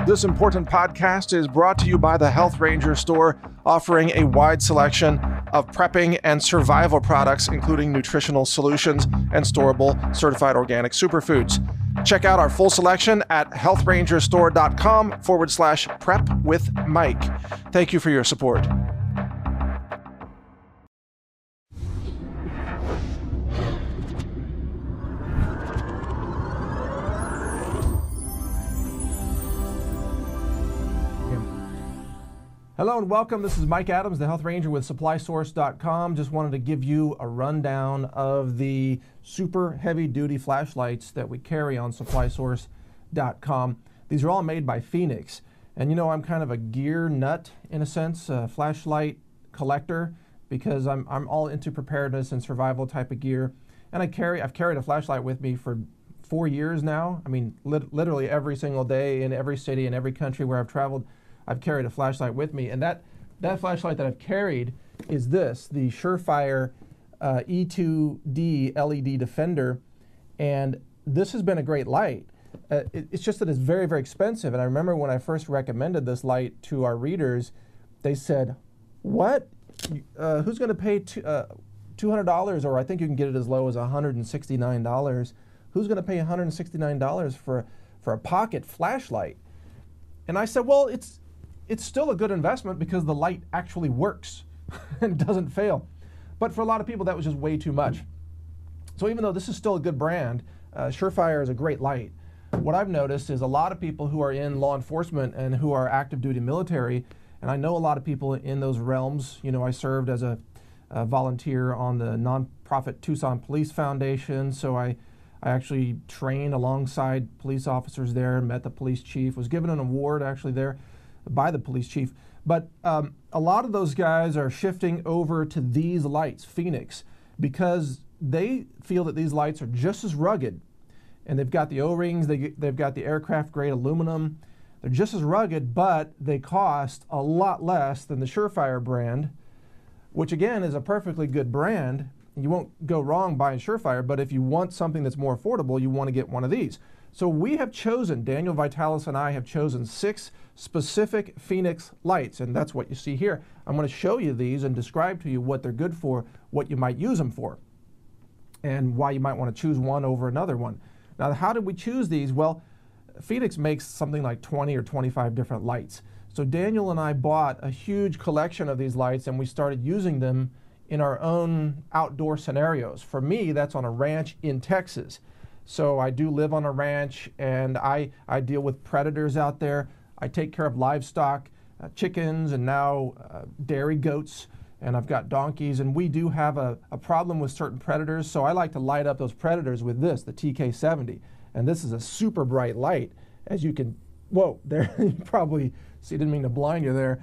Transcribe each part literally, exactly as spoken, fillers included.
This important podcast is brought to you by the Health Ranger store, offering a wide selection of prepping and survival products, including nutritional solutions and storable certified organic superfoods. Check out our full selection at healthrangerstore.com forward slash prep with Mike. Thank you for your support. Hello and welcome. This is Mike Adams, the Health Ranger with supply source dot com. Just wanted to give you a rundown of the super heavy duty flashlights that we carry on supply source dot com. These are all made by Fenix. And you know, I'm kind of a gear nut in a sense, a flashlight collector, because I'm, I'm all into preparedness and survival type of gear. And I carry, I've carried a flashlight with me for four years now. I mean, lit, literally every single day in every city in every country where I've traveled, I've carried a flashlight with me, and that, that flashlight that I've carried is this, the Surefire uh, E two D L E D Defender, and this has been a great light. Uh, it, it's just that it's very, very expensive, and I remember when I first recommended this light to our readers, they said, what? Uh, who's going to pay two, uh, two hundred dollars, or I think you can get it as low as one hundred sixty-nine dollars. Who's going to pay one hundred sixty-nine dollars for, for a pocket flashlight? And I said, well, it's It's still a good investment because the light actually works and doesn't fail. But for a lot of people, that was just way too much. So even though this is still a good brand, uh, Surefire is a great light. What I've noticed is a lot of people who are in law enforcement and who are active duty military, and I know a lot of people in those realms. You know, I served as a, a volunteer on the nonprofit Tucson Police Foundation, so I, I actually trained alongside police officers there, met the police chief, was given an award actually there by the police chief. But um, a lot of those guys are shifting over to these lights, Fenix, because they feel that these lights are just as rugged. And they've got the O-rings, they, they've got the aircraft grade aluminum. They're just as rugged, but they cost a lot less than the Surefire brand, which again is a perfectly good brand. You won't go wrong buying Surefire, but if you want something that's more affordable, you want to get one of these. So we have chosen, Daniel Vitalis and I have chosen six specific Fenix lights, and that's what you see here. I'm going to show you these and describe to you what they're good for, what you might use them for, and why you might want to choose one over another one. Now, how did we choose these? Well, Fenix makes something like twenty or twenty-five different lights. So Daniel and I bought a huge collection of these lights, and we started using them in our own outdoor scenarios. For me, that's on a ranch in Texas. So I do live on a ranch, and I, I deal with predators out there. I take care of livestock, uh, chickens, and now uh, dairy goats, and I've got donkeys, and we do have a, a problem with certain predators, so I like to light up those predators with this, the T K seventy. And this is a super bright light, as you can, whoa, there, you probably, see, didn't mean to blind you there.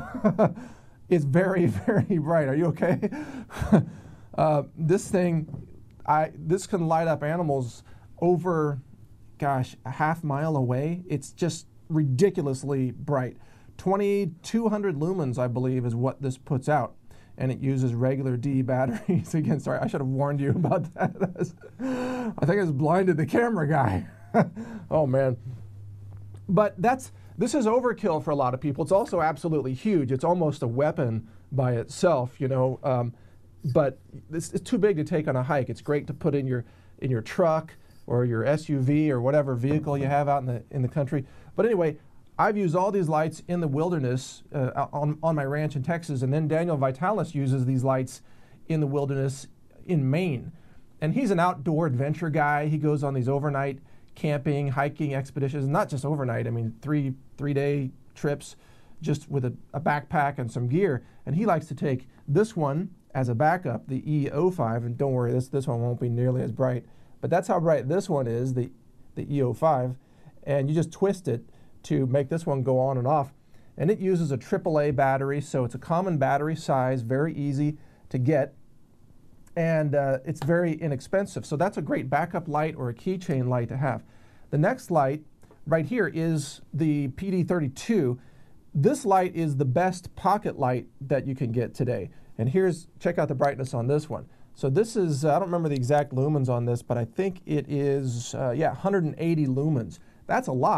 It's very, very bright. Are you okay? uh, this thing, I, this can light up animals over, gosh, a half mile away. It's just ridiculously bright. twenty-two hundred lumens, I believe, is what this puts out. And it uses regular D batteries. Again, sorry, I should have warned you about that. I think I just blinded the camera guy. Oh, man. But that's, this is overkill for a lot of people. It's also absolutely huge. It's almost a weapon by itself, you know. Um, but it's, it's too big to take on a hike. It's great to put in your in your truck or your S U V or whatever vehicle you have out in the in the country. But anyway, I've used all these lights in the wilderness uh, on, on my ranch in Texas, and then Daniel Vitalis uses these lights in the wilderness in Maine. And he's an outdoor adventure guy. He goes on these overnight camping, hiking expeditions, not just overnight, I mean three three day trips just with a, a backpack and some gear. And he likes to take this one as a backup, the E O five, and don't worry, this, this one won't be nearly as bright, but that's how bright this one is, the, the E O five, and you just twist it to make this one go on and off. And it uses a triple A battery, so it's a common battery size, very easy to get, and uh, it's very inexpensive. So that's a great backup light or a keychain light to have. The next light right here is the P D thirty-two. This light is the best pocket light that you can get today. And here's, check out the brightness on this one. So this is, uh, I don't remember the exact lumens on this, but I think it is, uh, yeah, one hundred eighty lumens. That's a lot,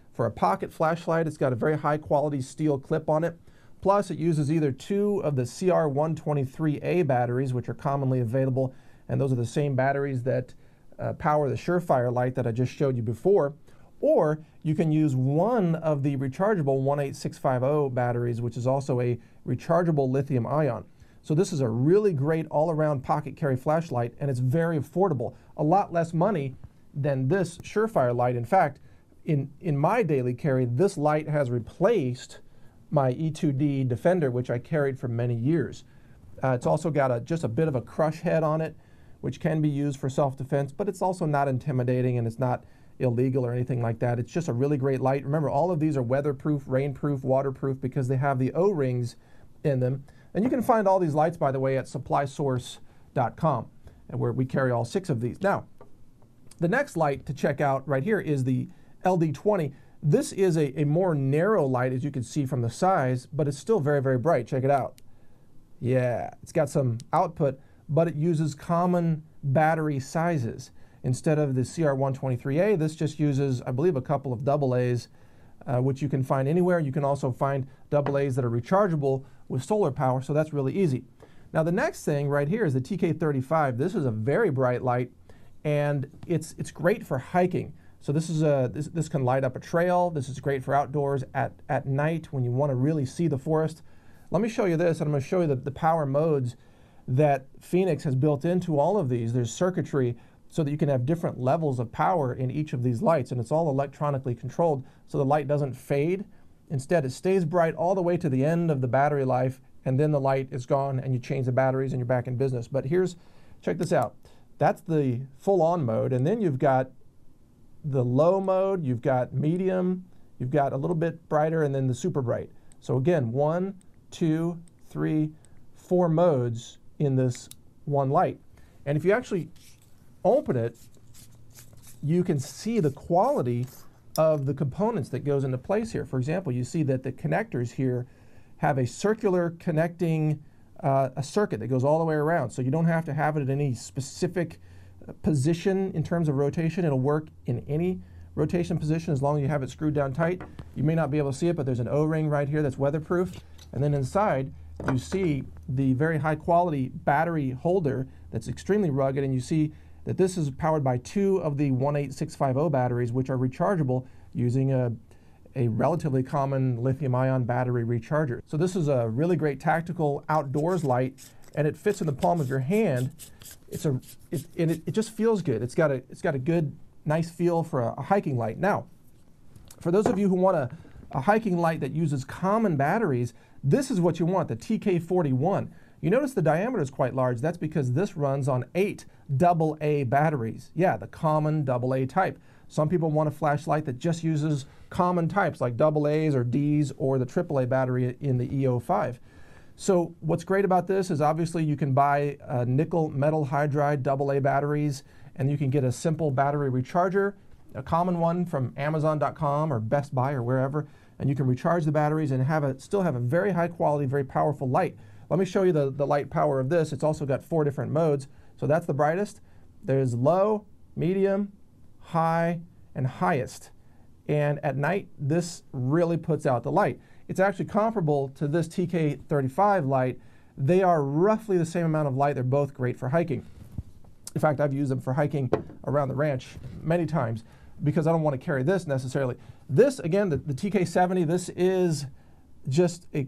For a pocket flashlight, it's got a very high quality steel clip on it. Plus, it uses either two of the C R one twenty-three A batteries, which are commonly available, and those are the same batteries that uh, power the Surefire light that I just showed you before, or you can use one of the rechargeable one eight six five zero batteries, which is also a rechargeable lithium ion. So this is a really great all-around pocket carry flashlight, and it's very affordable. A lot less money than this Surefire light. In fact, in, in my daily carry, this light has replaced my E two D Defender, which I carried for many years. Uh, it's also got a, just a bit of a crush head on it, which can be used for self-defense, but it's also not intimidating and it's not illegal or anything like that. It's just a really great light. Remember, all of these are weatherproof, rainproof, waterproof because they have the O-rings in them. And you can find all these lights, by the way, at supply source dot com, where we carry all six of these. Now, the next light to check out right here is the L D twenty. This is a, a more narrow light, as you can see from the size, but it's still very, very bright. Check it out. Yeah, it's got some output, but it uses common battery sizes. Instead of the C R one twenty-three A, this just uses, I believe, a couple of double A's, uh, which you can find anywhere. You can also find double A's that are rechargeable with solar power, so that's really easy. Now, the next thing right here is the T K thirty-five. This is a very bright light, and it's, it's great for hiking. So this is a this, this can light up a trail. This is great for outdoors at, at night when you want to really see the forest. Let me show you this, and I'm going to show you the, the power modes that Fenix has built into all of these. There's circuitry so that you can have different levels of power in each of these lights, and it's all electronically controlled so the light doesn't fade. Instead, it stays bright all the way to the end of the battery life, and then the light is gone and you change the batteries and you're back in business. But here's, check this out. That's the full-on mode, and then you've got the low mode, you've got medium, you've got a little bit brighter, and then the super bright. So again, one, two, three, four modes in this one light. And if you actually open it, you can see the quality of the components that goes into place here. For example, you see that the connectors here have a circular connecting uh, a circuit that goes all the way around. So you don't have to have it at any specific position in terms of rotation. It'll work in any rotation position as long as you have it screwed down tight. You may not be able to see it, but there's an O-ring right here that's weatherproof. And then inside, you see the very high quality battery holder that's extremely rugged, and you see that this is powered by two of the one eight six five zero batteries, which are rechargeable using a, a relatively common lithium ion battery recharger. So this is a really great tactical outdoors light, and it fits in the palm of your hand. It's a, it, and it, it just feels good. It's got a, it's got a good, nice feel for a, a hiking light. Now, for those of you who want a, a hiking light that uses common batteries, this is what you want, the T K forty-one. You notice the diameter is quite large. That's because this runs on eight double A batteries. Yeah, the common double A type. Some people want a flashlight that just uses common types like double A's or D's or the triple A battery in the E O five. So what's great about this is obviously you can buy uh, nickel metal hydride double A batteries, and you can get a simple battery recharger, a common one from Amazon dot com or Best Buy or wherever, and you can recharge the batteries and have a, still have a very high quality, very powerful light. Let me show you the, the light power of this. It's also got four different modes. So that's the brightest. There's low, medium, high, and highest. And at night, this really puts out the light. It's actually comparable to this T K thirty-five light. They are roughly the same amount of light. They're both great for hiking. In fact, I've used them for hiking around the ranch many times because I don't want to carry this necessarily. This, again, the, the T K seventy, this is just a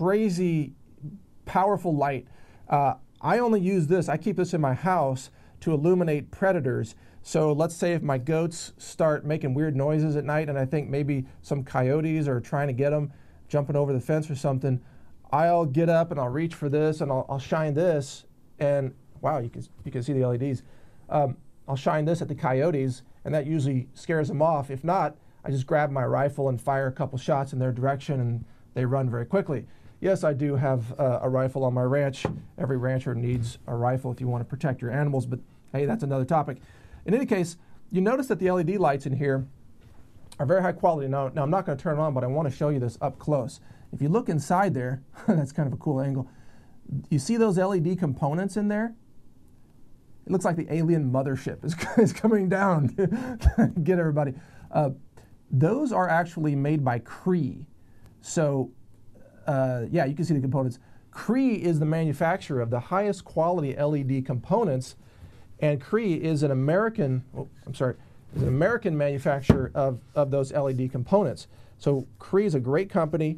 crazy powerful light. Uh, I only use this, I keep this in my house to illuminate predators. So let's say if my goats start making weird noises at night and I think maybe some coyotes are trying to get them, jumping over the fence or something, I'll get up and I'll reach for this and I'll, I'll shine this, and wow, you can, you can see the L E Ds. Um, I'll shine this at the coyotes, and that usually scares them off. If not, I just grab my rifle and fire a couple shots in their direction and they run very quickly. Yes, I do have uh, a rifle on my ranch. Every rancher needs a rifle if you want to protect your animals, but hey, that's another topic. In any case, you notice that the L E D lights in here are very high quality. Now, now I'm not going to turn it on, but I want to show you this up close. If you look inside there, that's kind of a cool angle. You see those L E D components in there? It looks like the alien mothership is, is coming down to get everybody. Uh, those are actually made by Cree. So uh, yeah, you can see the components. Cree is the manufacturer of the highest quality L E D components, and Cree is an American, oh, I'm sorry, is an American manufacturer of, of those L E D components. So Cree is a great company.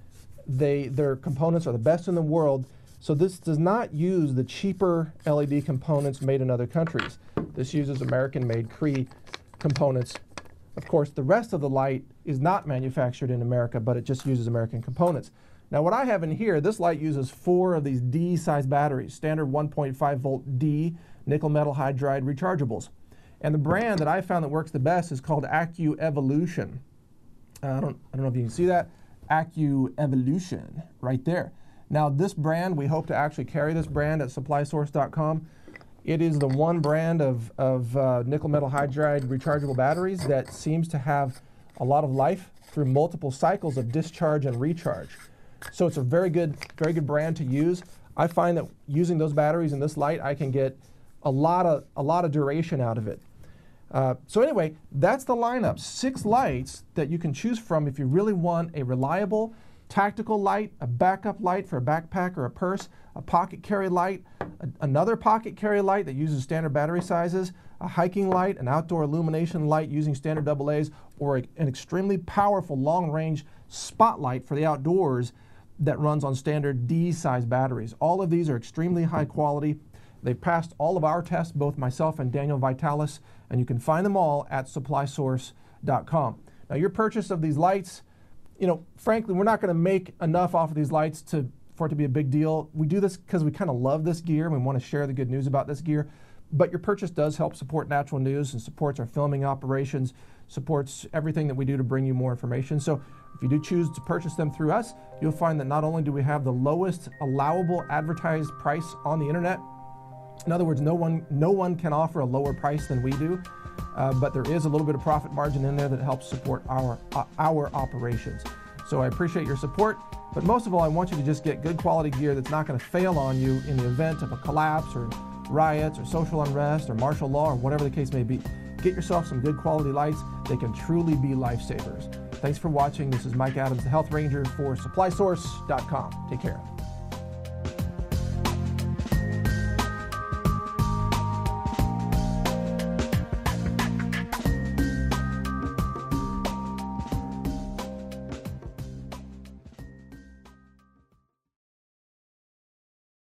They, their components are the best in the world. So this does not use the cheaper L E D components made in other countries. This uses American-made Cree components. Of course, the rest of the light is not manufactured in America, but it just uses American components. Now what I have in here, this light uses four of these D-size batteries, standard one point five volt D nickel metal hydride rechargeables. And the brand that I found that works the best is called AccuEvolution. Uh, I don't, I don't know if you can see that. AccuEvolution, right there. Now this brand, we hope to actually carry this brand at supply source dot com. It is the one brand of, of uh, nickel metal hydride rechargeable batteries that seems to have a lot of life through multiple cycles of discharge and recharge. So it's a very good, very good brand to use. I find that using those batteries in this light, I can get a lot of, a lot of duration out of it. Uh, so anyway, that's the lineup. Six lights that you can choose from if you really want a reliable, tactical light, a backup light for a backpack or a purse, a pocket carry light, a, another pocket carry light that uses standard battery sizes, a hiking light, an outdoor illumination light using standard double A's, or a, an extremely powerful long-range spotlight for the outdoors that runs on standard D-size batteries. All of these are extremely high quality. They've passed all of our tests, both myself and Daniel Vitalis, and you can find them all at supply source dot com. Now your purchase of these lights, you know, frankly, we're not going to make enough off of these lights to, for it to be a big deal. We do this because we kind of love this gear and we want to share the good news about this gear. But your purchase does help support Natural News and supports our filming operations, supports everything that we do to bring you more information. So if you do choose to purchase them through us, you'll find that not only do we have the lowest allowable advertised price on the internet, in other words, no one, no one can offer a lower price than we do, uh, but there is a little bit of profit margin in there that helps support our, uh, our operations. So I appreciate your support, but most of all, I want you to just get good quality gear that's not going to fail on you in the event of a collapse or riots or social unrest or martial law or whatever the case may be. Get yourself some good quality lights. They can truly be lifesavers. Thanks for watching. This is Mike Adams, the Health Ranger for supply source dot com. Take care.